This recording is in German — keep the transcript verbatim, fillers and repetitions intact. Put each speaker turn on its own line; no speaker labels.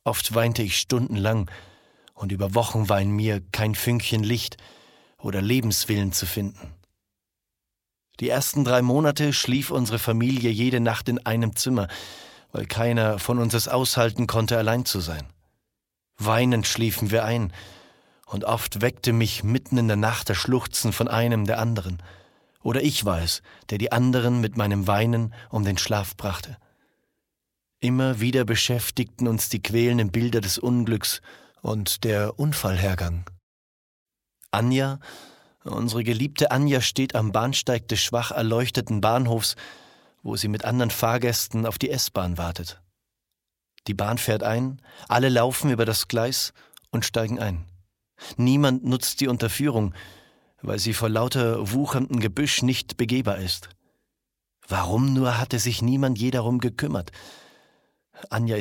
Oft weinte ich stundenlang, und über Wochen war in mir kein Fünkchen Licht oder Lebenswillen zu finden. Die ersten drei Monate schlief unsere Familie jede Nacht in einem Zimmer, weil keiner von uns es aushalten konnte, allein zu sein. Weinend schliefen wir ein, und oft weckte mich mitten in der Nacht das Schluchzen von einem der anderen. Oder ich war es, der die anderen mit meinem Weinen um den Schlaf brachte. Immer wieder beschäftigten uns die quälenden Bilder des Unglücks und der Unfallhergang. Anja, unsere geliebte Anja, steht am Bahnsteig des schwach erleuchteten Bahnhofs, wo sie mit anderen Fahrgästen auf die S-Bahn wartet. Die Bahn fährt ein, alle laufen über das Gleis und steigen ein. Niemand nutzt die Unterführung, weil sie vor lauter wucherndem Gebüsch nicht begehbar ist. Warum nur hatte sich niemand je darum gekümmert? Anja